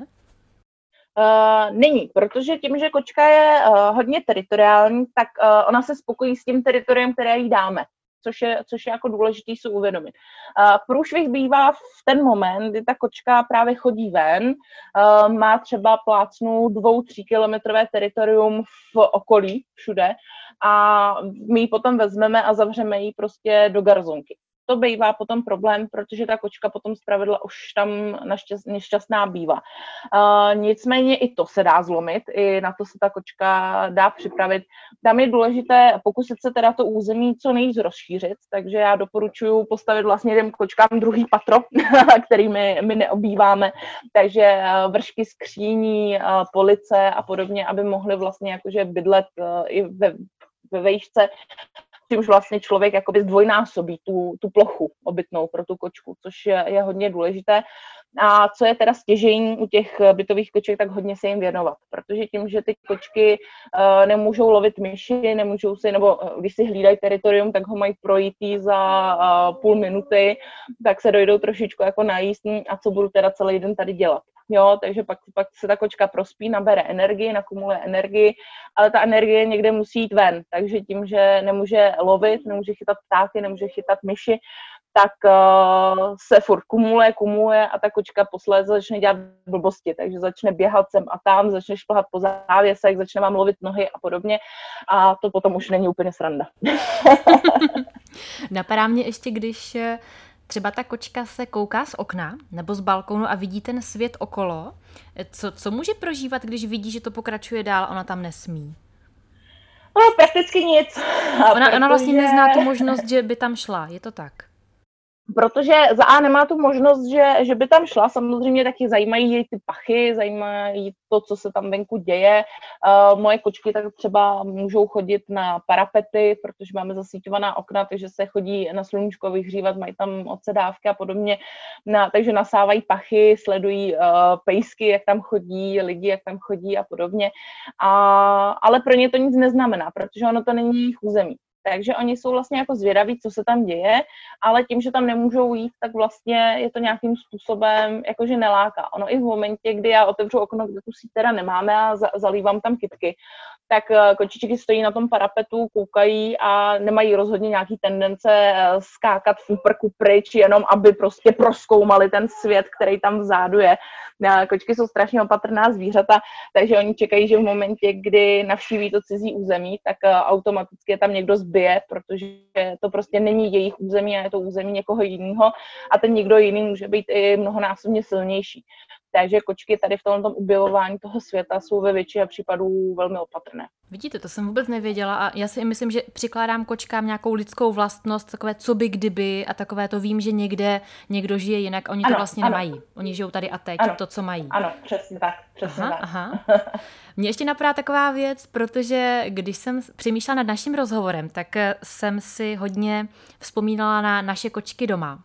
Uh, není, protože tím, že kočka je uh, hodně teritoriální, tak uh, ona se spokojí s tím teritoriem, které jí dáme. Což je, což je jako důležitý si uvědomit. Uh, průšvih bývá v ten moment, kdy ta kočka právě chodí ven, uh, má třeba plácnu dvou, tří kilometrové teritorium v okolí všude a my ji potom vezmeme a zavřeme ji prostě do garzonky. To bývá potom problém, protože ta kočka potom zpravidla už tam naštěst, nešťastná bývá. Uh, nicméně i to se dá zlomit, i na to se ta kočka dá připravit. Tam je důležité pokusit se teda to území co nejvíc rozšířit, takže já doporučuji postavit vlastně těm kočkám druhý patro, který my, my neobýváme, takže vršky skříní, police a podobně, aby mohly vlastně jakože bydlet i ve, ve vejšce, čímž vlastně člověk jakoby zdvojnásobí tu, tu plochu obytnou pro tu kočku, což je, je hodně důležité. A co je teda stěžejní u těch bytových koček, tak hodně se jim věnovat, protože tím, že ty kočky uh, nemůžou lovit myši, nemůžou si, nebo uh, když si hlídají teritorium, tak ho mají projítý za uh, půl minuty, tak se dojdou trošičku jako najíst a co budu teda celý den tady dělat. Jo, takže pak, pak se ta kočka prospí, nabere energii, nakumuluje energii, ale ta energie někde musí jít ven, takže tím, že nemůže lovit, nemůže chytat ptáky, nemůže chytat myši, tak uh, se furt kumuluje, kumuluje a ta kočka posléze začne dělat blbosti, takže začne běhat sem a tam, začne šplhat po závěsech, začne vám lovit nohy a podobně a to potom už není úplně sranda. Napadá mě ještě, když třeba ta kočka se kouká z okna nebo z balkónu a vidí ten svět okolo, co, co může prožívat, když vidí, že to pokračuje dál, ona tam nesmí? No, prakticky nic. Ona, protože... ona vlastně nezná tu možnost, že by tam šla, je to tak? Protože za A nemá tu možnost, že, že by tam šla, samozřejmě taky zajímají jej ty pachy, zajímají to, co se tam venku děje. Uh, moje kočky tak třeba můžou chodit na parapety, protože máme zasíťovaná okna, takže se chodí na sluníčko vyhřívat, mají tam odsedávky a podobně, na, takže nasávají pachy, sledují uh, pejsky, jak tam chodí, lidi, jak tam chodí a podobně. A, ale pro ně to nic neznamená, protože ono to není jejich území. Takže oni jsou vlastně jako zvědaví, co se tam děje, ale tím, že tam nemůžou jít, tak vlastně je to nějakým způsobem jakože neláká. Ono i v momentě, kdy já otevřu okno, kde tu síť teda nemáme a za- zalívám tam kytky, tak kočičky stojí na tom parapetu, koukají a nemají rozhodně nějaký tendence skákat fuprku pryč, jenom aby prostě prozkoumali ten svět, který tam vzadu je. Kočky jsou strašně opatrná zvířata, takže oni čekají, že v momentě, kdy navštíví to cizí území, tak automaticky je tam někdo zbije, protože to prostě není jejich území a je to území někoho jiného a ten někdo jiný může být i mnohonásobně silnější. Takže kočky tady v tomto objevování toho světa jsou ve většině případů velmi opatrné. Vidíte, to jsem vůbec nevěděla a já si myslím, že přikládám kočkám nějakou lidskou vlastnost, takové co by kdyby a takové to vím, že někde někdo žije jinak, oni ano, to vlastně ano. nemají. Oni žijou tady a teď, ano. to, co mají. Ano, přesně tak, přesně aha, tak. Aha. Mně ještě napadá taková věc, protože když jsem přemýšlela nad naším rozhovorem, tak jsem si hodně vzpomínala na naše kočky doma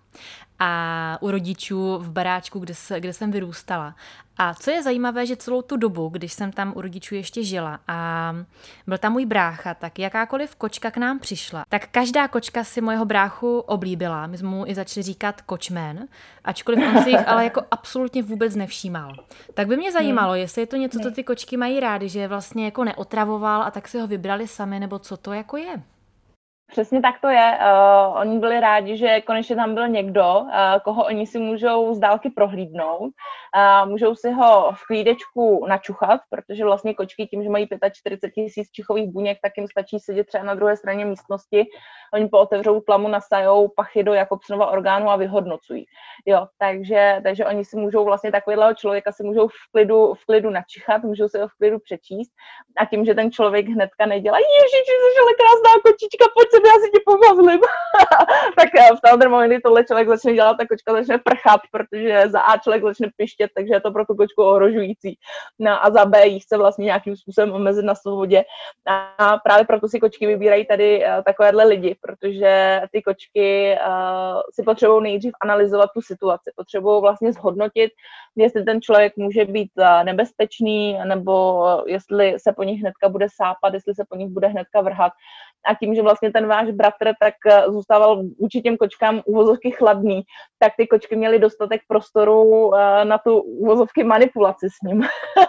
a u rodičů v baráčku, kde, se, kde jsem vyrůstala. A co je zajímavé, že celou tu dobu, když jsem tam u rodičů ještě žila a byl tam můj brácha, tak jakákoliv kočka k nám přišla, tak každá kočka si mojeho bráchu oblíbila. My jsme mu i začali říkat kočmen, ačkoliv on si jich ale jako absolutně vůbec nevšímal. Tak by mě zajímalo, jestli je to něco, co ty kočky mají rády, že je vlastně jako neotravoval a tak si ho vybrali sami, nebo co to jako je. Přesně tak to je. Uh, oni byli rádi, že konečně tam byl někdo, uh, koho oni si můžou z dálky prohlídnout. Uh, můžou si ho v klídečku načuchat, protože vlastně kočky tím, že mají čtyřicet pět tisíc čichových buněk, tak jim stačí sedět třeba na druhé straně místnosti. Oni pootevřou tlamu, nasajou pachy do Jakobsonova orgánu a vyhodnocují. Jo, takže, takže oni si můžou vlastně takového člověka si můžou v klidu, v klidu načichat, můžou si ho v klidu přečíst a tím, že ten člověk hnedka nedělá ježiči, jsi krásná kočička, pojď se, já si tě pomazlím. Tak v tenhle moment, kdy tohle člověk začne dělat, ta kočka začne prchat, protože za A člověk začne pištět, takže je to pro tu kočku ohrožující. No a za B jí chce vlastně nějakým způsobem omezit na svobodě. A právě proto si kočky vybírají tady uh, takovéhle lidi, protože ty kočky uh, si potřebují nejdřív analyzovat tu situaci, potřebují vlastně zhodnotit, jestli ten člověk může být uh, nebezpečný, nebo jestli se po nich hnedka bude sápat, jestli se po nich bude hnedka vrhat. A tím, že vlastně ten váš bratr tak zůstával vůči těm kočkám uvozovky chladný, tak ty kočky měly dostatek prostoru na tu uvozovky manipulaci s ním.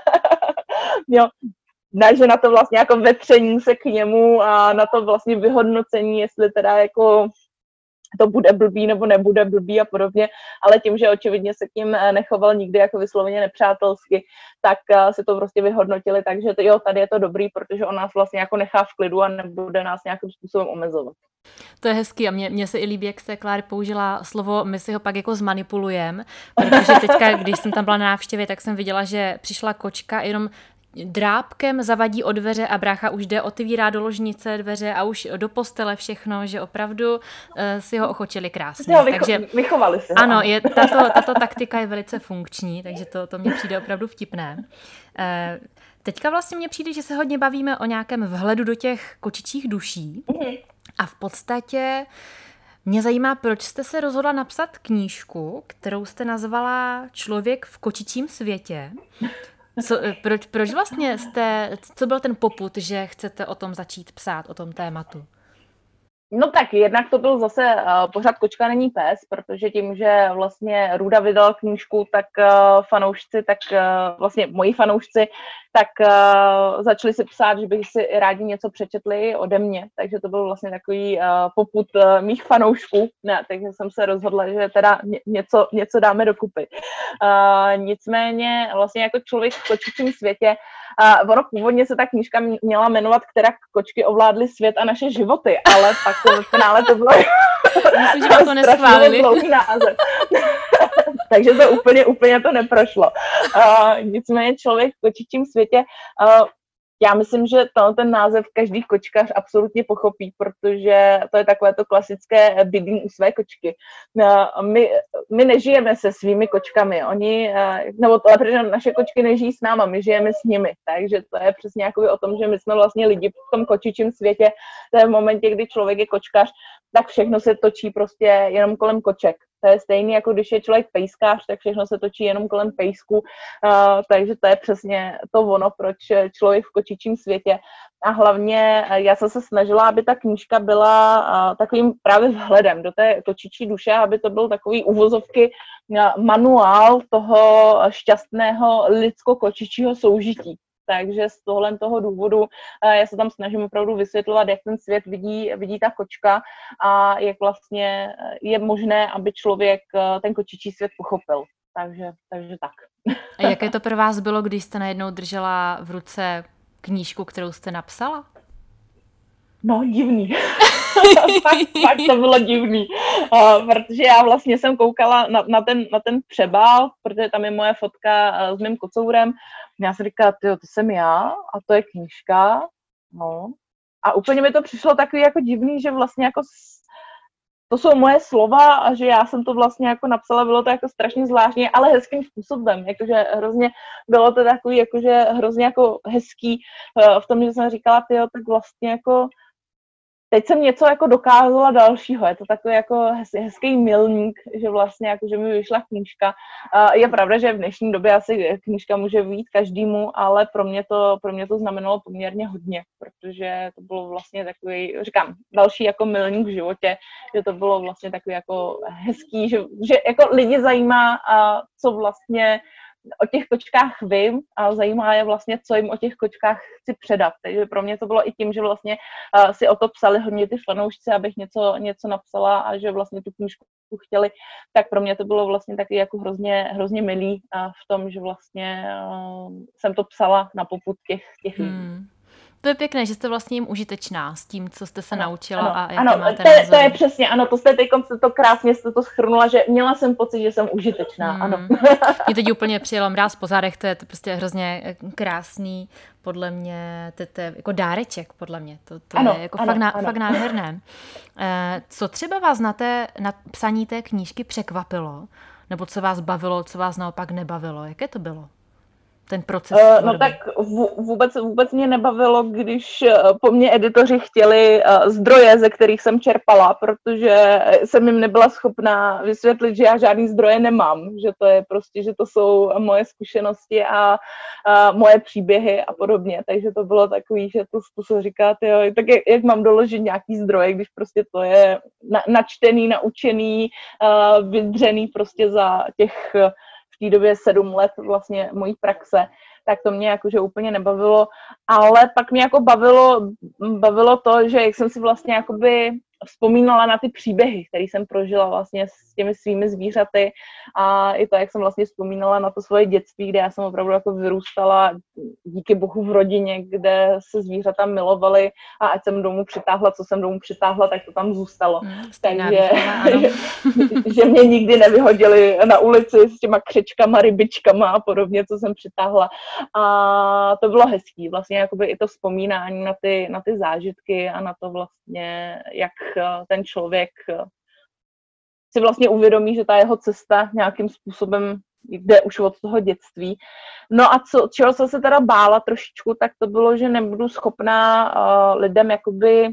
Jo. Takže na to vlastně jako vetření se k němu a na to vlastně vyhodnocení, jestli teda jako to bude blbý nebo nebude blbý a podobně, ale tím, že očividně se k ním nechoval nikdy jako vysloveně nepřátelsky, tak si to prostě vyhodnotili, takže jo, tady je to dobrý, protože on nás vlastně jako nechá v klidu a nebude nás nějakým způsobem omezovat. To je hezký a mně, mně se i líbí, jak jste, Kláry, použila slovo, my si ho pak jako zmanipulujeme, protože teďka, když jsem tam byla na návštěvě, tak jsem viděla, že přišla kočka jenom drápkem zavadí o dveře a brácha už jde, otevírá do ložnice dveře a už do postele všechno, že opravdu uh, si ho ochočili krásně. Jo, vycho- takže, vychovali si. Ano, je, tato, tato taktika je velice funkční, takže to, to mně přijde opravdu vtipné. Uh, teďka vlastně mně přijde, že se hodně bavíme o nějakém vhledu do těch kočičích duší mm-hmm. a v podstatě mě zajímá, proč jste se rozhodla napsat knížku, kterou jste nazvala Člověk v kočičím světě. Co, proč, proč vlastně jste, co byl ten popud, že chcete o tom začít psát, o tom tématu? No tak, jednak to byl zase uh, pořad Kočka není pes, protože tím, že vlastně Ruda vydal knížku, tak uh, fanoušci, tak uh, vlastně moji fanoušci, tak uh, začali si psát, že bych si rádi něco přečetli ode mě, takže to byl vlastně takový uh, popud uh, mých fanoušků, ne, takže jsem se rozhodla, že teda ně, něco, něco dáme dokupy. Uh, nicméně vlastně jako Člověk v kočičím světě, Uh, ono původně se ta knížka měla jmenovat Která kočky ovládly svět a naše životy, ale pak to ve finále to bylo myslím, že vám to neschválili. Dlouhý název. Takže to úplně, úplně to neprošlo. Uh, nicméně Člověk v kočičím světě, uh, Já myslím, že to, ten název každý kočkař absolutně pochopí, protože to je takové to klasické bydlím u své kočky. My, my nežijeme se svými kočkami, oni, nebo to, protože naše kočky nežijí s náma, my žijeme s nimi, takže to je přesně jakoby o tom, že my jsme vlastně lidi v tom kočičím světě, to je v momentě, kdy člověk je kočkař, tak všechno se točí prostě jenom kolem koček. To je stejný, jako když je člověk pejskář, tak všechno se točí jenom kolem pejsku, uh, takže to je přesně to ono, proč člověk v kočičím světě. A hlavně já jsem se snažila, aby ta knížka byla uh, takovým právě vhledem do té kočičí duše, aby to byl takový uvozovky uh, manuál toho šťastného lidsko-kočičího soužití. Takže z tohle toho důvodu já se tam snažím opravdu vysvětlovat, jak ten svět vidí, vidí ta kočka a jak vlastně je možné, aby člověk ten kočičí svět pochopil. Takže, takže tak. A jaké to pro vás bylo, když jste najednou držela v ruce knížku, kterou jste napsala? No, divný. fakt, fakt to bylo divný, uh, protože já vlastně jsem koukala na, na, ten, na ten přebál, protože tam je moje fotka uh, s mým kocourem. Já jsem říkala, tyjo, to jsem já a to je knížka. No. A úplně mi to přišlo takový jako divný, že vlastně jako to jsou moje slova a že já jsem to vlastně jako napsala, bylo to jako strašně zvláštně, ale hezkým způsobem, jakože hrozně bylo to takový jakože hrozně jako hezký uh, v tom, že jsem říkala, tyjo, tak vlastně jako teď jsem něco jako dokázala dalšího, je to takový jako hez, hezký milník, že vlastně jako, že mi vyšla knížka. Uh, je pravda, že v dnešní době asi knížka může vyjít každému, ale pro mě to, pro mě to znamenalo poměrně hodně, protože to bylo vlastně takový, říkám, další jako milník v životě, že to bylo vlastně takový jako hezký, že, že jako lidi zajímá, uh, co vlastně o těch kočkách vím a zajímá je vlastně, co jim o těch kočkách chci předat. Takže pro mě to bylo i tím, že vlastně uh, si o to psali hodně ty fanoušci, abych něco, něco napsala a že vlastně tu knížku chtěli, tak pro mě to bylo vlastně taky jako hrozně, hrozně milý uh, v tom, že vlastně uh, jsem to psala na popud těch, těch lidí. Hmm. To je pěkné, že jste vlastně jim užitečná s tím, co jste se ano, naučila ano, a jaké ano, máte to, názory. To je přesně, ano, to jste teď to krásně jste to shrnula, že měla jsem pocit, že jsem užitečná, hmm. ano. Mě teď úplně přijelo mráz po zádech, to je to prostě hrozně krásný, podle mě, to, to je jako dáreček, podle mě, to, to ano, je jako ano, fakt, ná, fakt nádherné. Co třeba vás na, té, na psaní té knížky překvapilo, nebo co vás bavilo, co vás naopak nebavilo, jaké to bylo? Ten proces uh, no tak vůbec, vůbec mě nebavilo, když po mně editoři chtěli uh, zdroje, ze kterých jsem čerpala, protože jsem jim nebyla schopná vysvětlit, že já žádný zdroje nemám, že to je prostě, že to jsou moje zkušenosti a uh, moje příběhy a podobně, takže to bylo takový, že to, to se říká, jo, tak jak, jak mám doložit nějaký zdroje, když prostě to je na, načtený, naučený, uh, vydřený prostě za těch v té době sedm let vlastně mojí praxe, tak to mě jakože úplně nebavilo, ale pak mě jako bavilo, bavilo to, že jak jsem si vlastně jakoby vzpomínala na ty příběhy, které jsem prožila vlastně s těmi svými zvířaty a i to, jak jsem vlastně vzpomínala na to svoje dětství, kde já jsem opravdu jako vyrůstala díky bohu v rodině, kde se zvířata milovaly a ať jsem domů přitáhla, co jsem domů přitáhla, tak to tam zůstalo. Hmm, Takže, že, že mě nikdy nevyhodili na ulici s těma křečkama, rybičkama a podobně, co jsem přitáhla. A to bylo hezký, vlastně jakoby i to vzpomínání na ty, na ty zážitky a na to vlastně, jak ten člověk si vlastně uvědomí, že ta jeho cesta nějakým způsobem jde už od toho dětství. No a co, čeho jsem se teda bála trošičku, tak to bylo, že nebudu schopná uh, lidem jakoby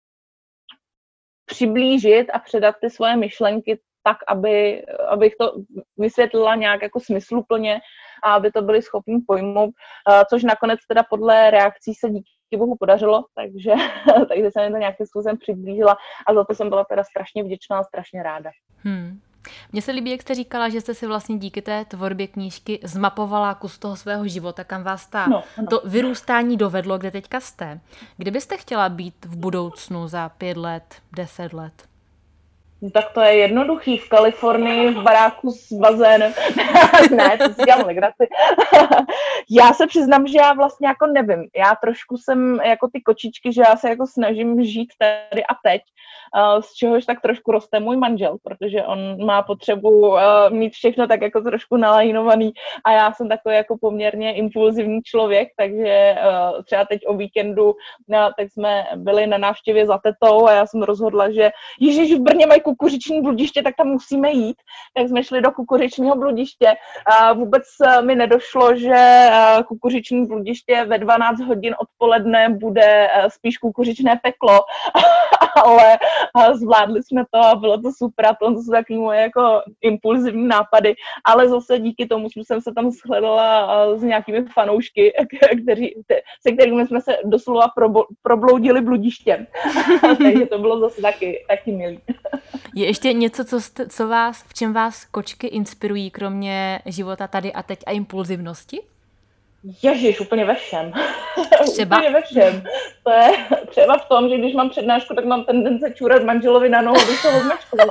přiblížit a předat ty svoje myšlenky tak, aby, abych to vysvětlila nějak jako smysluplně a aby to byli schopni pojmout, uh, což nakonec teda podle reakcí se díky bohu podařilo, takže, takže jsem to nějakým způsobem přiblížila a za to jsem byla teda strašně vděčná a strašně ráda. Hmm. Mně se líbí, jak jste říkala, že jste si vlastně díky té tvorbě knížky zmapovala kus toho svého života, kam vás ta, no, no. to vyrůstání dovedlo, kde teďka jste. Kdybyste chtěla být v budoucnu za pět let, deset let? No, tak to je jednoduchý. V Kalifornii v baráku s bazénem. Ne, to si dělám legraci. Já se přiznám, že já vlastně jako nevím. Já trošku jsem jako ty kočičky, že já se jako snažím žít tady a teď, uh, z čehož tak trošku roste můj manžel, protože on má potřebu uh, mít všechno tak jako trošku nalajnovaný a já jsem takový jako poměrně impulzivní člověk, takže uh, třeba teď o víkendu, no, tak jsme byli na návštěvě za tetou a já jsem rozhodla, že ježiš, v Brně mají kukuřiční bludiště, tak tam musíme jít. Tak jsme šli do kukuřičního bludiště. A vůbec mi nedošlo, že kukuřiční bludiště ve dvanáct hodin odpoledne bude spíš kukuřičné peklo, ale zvládli jsme to a bylo to super a to jsou takový moje jako impulzivní nápady, ale zase díky tomu jsem se tam shledala s nějakými fanoušky, kteří, se kterými jsme se doslova probloudili bludištěm. Takže to bylo zase taky, taky milý. Je ještě něco, co, jste, co vás, v čem vás kočky inspirují, kromě života tady a teď a impulzivnosti? Ježiš, úplně ve všem. Třeba? Úplně ve všem. To je třeba v tom, že když mám přednášku, tak mám tendence čůrat manželovi na nohu, abych se odmečkovala.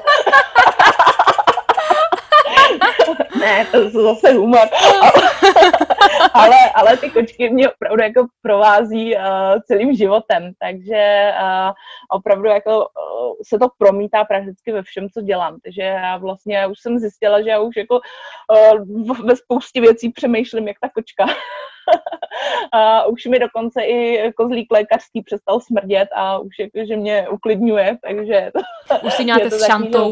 Ne, to je zase humor. ale, ale ty kočky mě opravdu jako provází uh, celým životem, takže uh, opravdu jako uh, se to promítá prakticky ve všem, co dělám. Takže já vlastně už jsem zjistila, že já už jako uh, ve spoustě věcí přemýšlím jak ta kočka. A už mi dokonce i kozlík lékařský přestal smrdět a už jako, že mě uklidňuje, takže... Už si nějaké s šantou.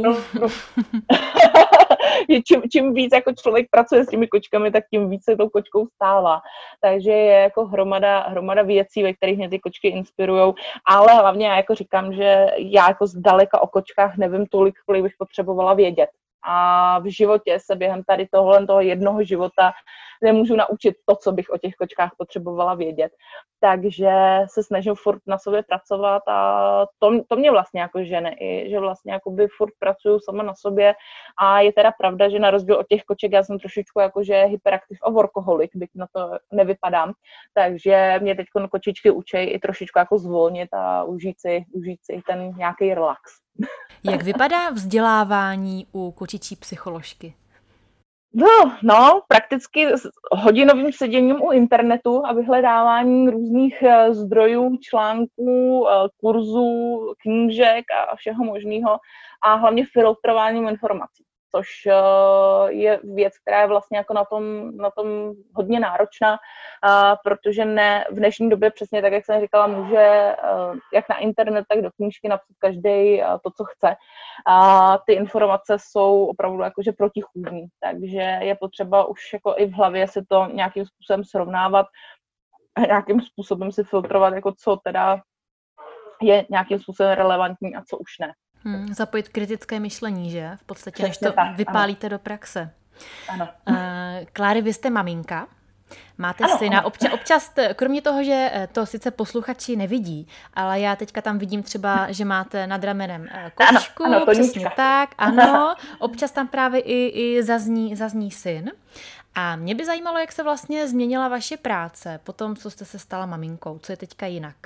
čím, čím víc jako člověk pracuje s těmi kočkami, tak tím víc se tou kočkou stává. Takže je jako hromada, hromada věcí, ve kterých mě ty kočky inspirujou, ale hlavně já jako říkám, že já jako zdaleka o kočkách nevím tolik, kolik bych potřebovala vědět. A v životě se během tady tohle toho jednoho života nemůžu naučit to, co bych o těch kočkách potřebovala vědět. Takže se snažím furt na sobě pracovat a to, to mě vlastně jako žene i, že vlastně jakoby furt pracuju sama na sobě a je teda pravda, že na rozdíl od těch koček já jsem trošičku jakože hyperaktiv a workoholik, byť na to nevypadám, takže mě teď kočičky učí i trošičku jako zvolnit a užít si, užít si ten nějaký relax. Jak vypadá vzdělávání u kočičí psycholožky? No, no, prakticky s hodinovým seděním u internetu a vyhledávání různých zdrojů, článků, kurzů, knížek a všeho možného a hlavně filtrováním informací, což je věc, která je vlastně jako na tom, na tom hodně náročná, protože ne, v dnešní době přesně tak, jak jsem říkala, může jak na internet, tak do knížky napsat každý to, co chce. A ty informace jsou opravdu jakože protichůdný, takže je potřeba už jako i v hlavě si to nějakým způsobem srovnávat a nějakým způsobem si filtrovat, jako co teda je nějakým způsobem relevantní a co už ne. Hmm, zapojit kritické myšlení, že? V podstatě, přesně než to tak, vypálíte ano. do praxe. Ano. Uh, Kláry, vy jste maminka. Máte ano, syna. ano. Občas, občas, kromě toho, že to sice posluchači nevidí, ale já teďka tam vidím třeba, že máte nad ramenem kočku, ano, ano, přesně tak, ano. Občas tam právě i, i zazní, zazní syn. A mě by zajímalo, jak se vlastně změnila vaše práce po tom, co jste se stala maminkou. Co je teďka jinak?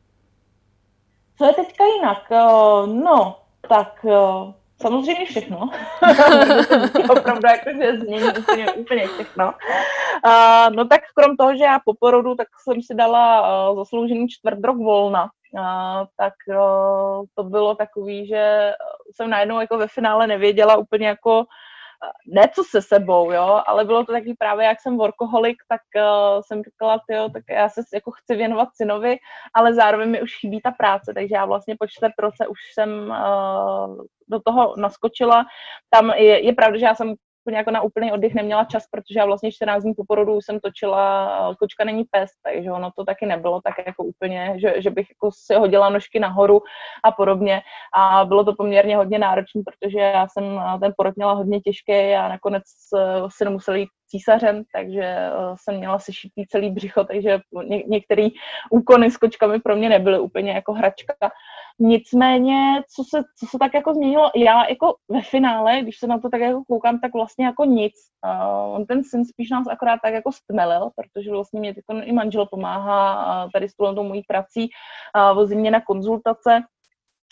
Co je teďka jinak? No, tak samozřejmě všechno. Opravdu jakože změní úplně, úplně všechno. Uh, no tak krom toho, že já po porodu, tak jsem si dala uh, zasloužený čtvrt rok volna. Uh, tak uh, to bylo takový, že jsem najednou jako ve finále nevěděla úplně jako ne co se sebou, jo, ale bylo to taky právě, jak jsem workoholik, tak uh, jsem říkala, tyjo, tak já se jako chci věnovat synovi, ale zároveň mi už chybí ta práce, takže já vlastně po čtvrt roce už jsem uh, do toho naskočila. Tam je, je pravda, že já jsem jako na úplný oddych neměla čas, protože já vlastně čtrnáct dní po porodu jsem točila Kočka není pes, takže ono to taky nebylo tak jako úplně, že, že bych jako si hodila nožky nahoru a podobně. A bylo to poměrně hodně náročné, protože já jsem ten porod měla hodně těžký a nakonec se nemusela jít císařem, takže jsem měla sešitý celý břicho, takže ně, některé úkony s kočkami pro mě nebyly úplně jako hračka. Nicméně, co se, co se tak jako změnilo, já jako ve finále, když se na to tak jako koukám, tak vlastně jako nic. Uh, on ten syn spíš nás akorát tak jako stmelil, protože vlastně mě teď i manžel pomáhá uh, tady s tou mojí prací, uh, vozí mě na konzultace,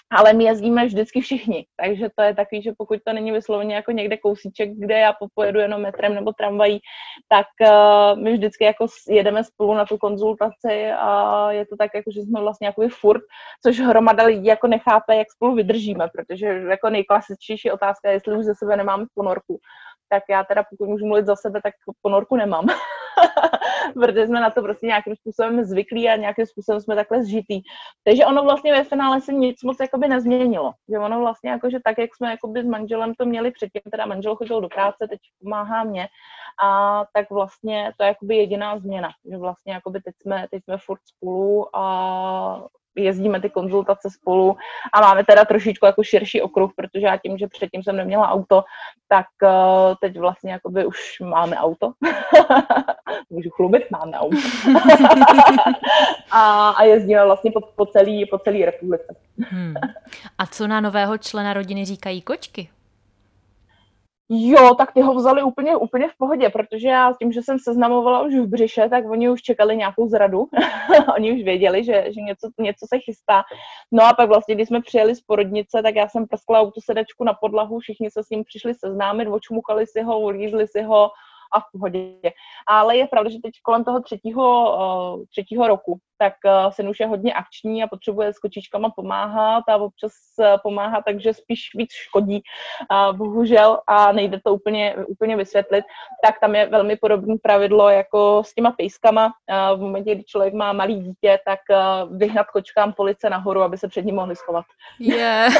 ale my jezdíme vždycky všichni, takže to je takový, že pokud to není vysloveně jako někde kousíček, kde já popojedu jenom metrem nebo tramvají, tak uh, my vždycky jako jedeme spolu na tu konzultaci a je to tak, jako, že jsme vlastně jakoby furt, což hromada lidí jako nechápe, jak spolu vydržíme, protože jako nejklasičtější otázka je, jestli už ze sebe nemáme ponorku. Tak já teda, pokud můžu mluvit za sebe, tak ponorku nemám. Protože jsme na to prostě nějakým způsobem zvyklí a nějakým způsobem jsme takhle zžitý. Takže ono vlastně ve finále se nic moc jakoby nezměnilo. Že ono vlastně jako, že tak, jak jsme jakoby s manželem to měli předtím, teda manžel chodil do práce, teď pomáhá mě, a tak vlastně to je jakoby jediná změna. Že vlastně jakoby teď jsme, teď jsme furt spolu a jezdíme ty konzultace spolu a máme teda trošičku jako širší okruh, protože já tím, že předtím jsem neměla auto, tak uh, teď vlastně jakoby už máme auto. Můžu chlubit, máme auto. a, a jezdíme vlastně po, po celý, po celý republice. Hmm. A co na nového člena rodiny říkají kočky? Jo, tak ty ho vzali úplně, úplně v pohodě, protože já tím, že jsem seznamovala už v břiše, tak oni už čekali nějakou zradu. Oni už věděli, že, že něco, něco se chystá. No a pak vlastně, když jsme přijeli z porodnice, tak já jsem prskla autosedačku na podlahu, všichni se s ním přišli seznámit, očmukali si ho, ulízli si ho a v pohodě. Ale je pravda, že teď kolem toho třetího, uh, třetího roku, tak uh, syn už je hodně akční a potřebuje s kočičkama pomáhat a občas uh, pomáhá, takže spíš víc škodí, uh, bohužel, a nejde to úplně, úplně vysvětlit. Tak tam je velmi podobné pravidlo jako s těma pejskama. Uh, v momentě, kdy člověk má malý dítě, tak uh, vyhnat kočkám police nahoru, aby se před ním mohli schovat. Yeah.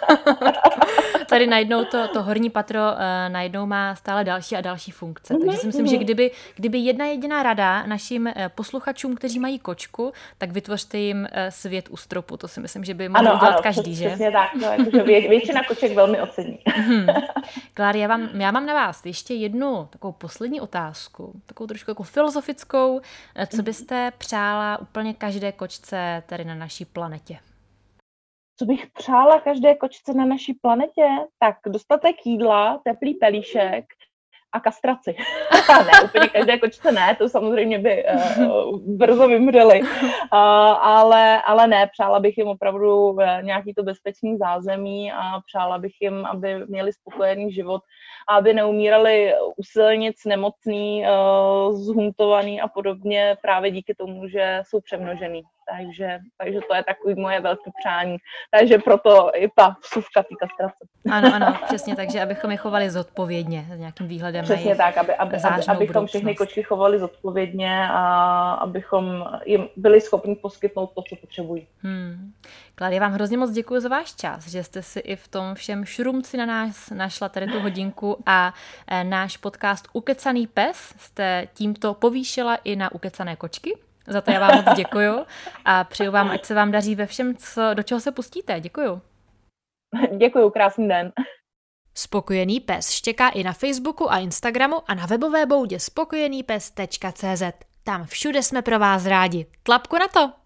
Tady najednou to, to horní patro uh, najednou má stále další a další funkce. Takže si myslím, že kdyby, kdyby jedna jediná rada našim uh, posluchačům, kteří mají kočku, tak vytvořte jim uh, svět u stropu. To si myslím, že by mohl ano, udělat ano, každý, že? Přesně tak. No, jakože vě, většina koček velmi ocení. Hmm. Kláry, já, vám, já mám na vás ještě jednu takovou poslední otázku, takovou trošku jako filozofickou. Co byste přála úplně každé kočce tady na naší planetě? Co bych přála každé kočce na naší planetě? Tak dostatek jídla, teplý pelíšek a kastraci. Ne, úplně každé kočce ne, to samozřejmě by uh, brzo vymřely, uh, ale, ale ne, přála bych jim opravdu uh, nějaký to bezpečný zázemí a přála bych jim, aby měli spokojený život a aby neumírali u silnic, nemocný, uh, zhuntovaný a podobně právě díky tomu, že jsou přemnožený. Takže, takže to je takový moje velké přání. Takže proto i ta vsuvka té kastrace. Ano, ano, přesně tak, že abychom je chovali zodpovědně, s nějakým výhledem přesně na jejich tak, aby, aby, aby, abychom všechny kočky chovali zodpovědně a abychom jim byli schopni poskytnout to, co potřebují. Hmm. Kláry, vám hrozně moc děkuji za váš čas, že jste si i v tom všem šrumci na nás našla tady tu hodinku a náš podcast Ukecaný pes jste tímto povýšila i na ukecané kočky. Za to já vám moc děkuju a přeju vám, ať se vám daří ve všem, co, do čeho se pustíte. Děkuju. Děkuju, krásný den. Spokojený pes štěká i na Facebooku a Instagramu a na webové boudě spokojenýpes tečka cé zet. Tam všude jsme pro vás rádi. Tlapku na to!